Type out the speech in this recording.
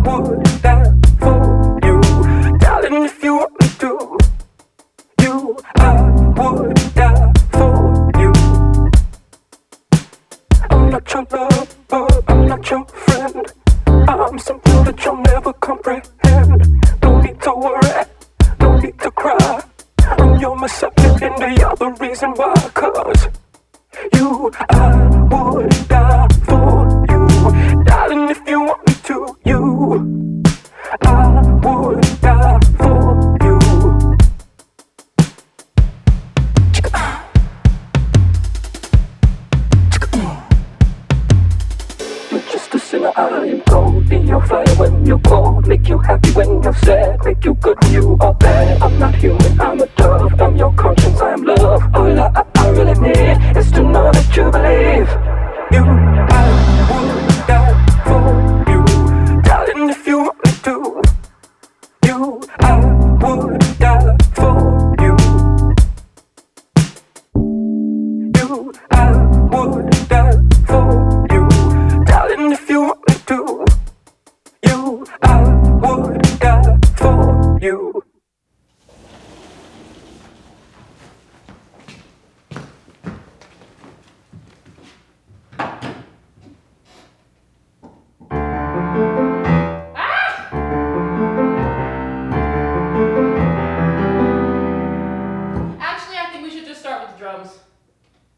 would die for you. Darling, if you want me to, I would die for you. I'm not your lover, I'm not your friend. I'm something that you'll never comprehend. No need to worry, no need to cry. I'm your messiah and the other reason why. Cause I would die for you. Darling, if you want me to, I would die for you. You're just a sinner, I am cold. Be your fire when you're cold. Make you happy when you're sad. Make you good when you are bad. I'm not human,